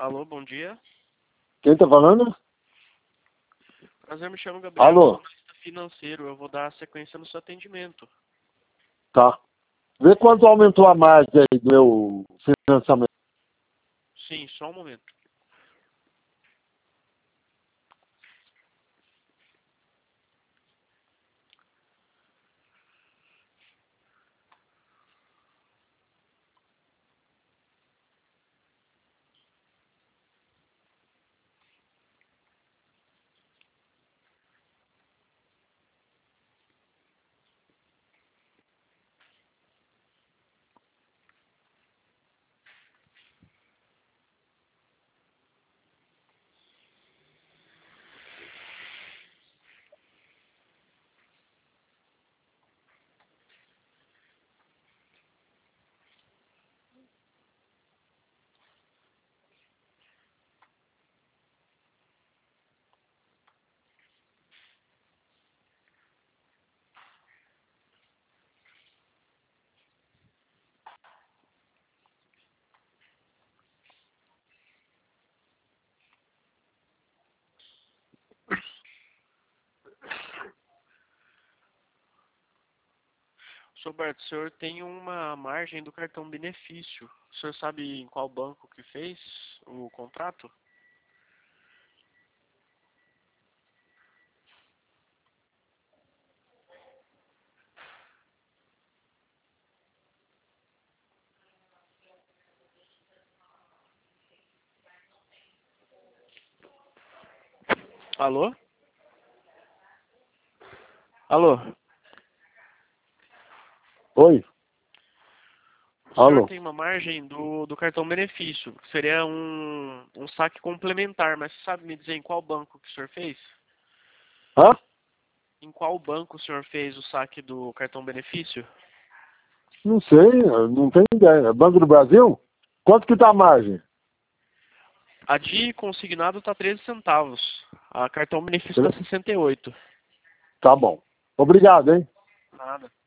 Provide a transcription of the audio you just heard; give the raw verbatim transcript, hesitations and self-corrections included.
Alô, bom dia. Quem tá falando? Prazer, me chamo Gabriel, Alô? sou analista financeiro. Eu vou dar sequência no seu atendimento. Tá. Vê quanto aumentou a margem aí do meu financiamento. Sim, só um momento. Senhor Roberto, o senhor tem uma margem do cartão benefício. O senhor sabe em qual banco que fez o contrato? Alô? Alô? Oi? O senhor Alô? tem uma margem do, do cartão benefício, que seria um, um saque complementar, mas você sabe me dizer em qual banco que o senhor fez? Hã? Em qual banco o senhor fez o saque do cartão benefício? Não sei, eu não tenho ideia. É Banco do Brasil? Quanto que tá a margem? A de consignado está treze centavos. A cartão benefício está Tre- sessenta e oito. Tá bom. Obrigado, hein? Nada.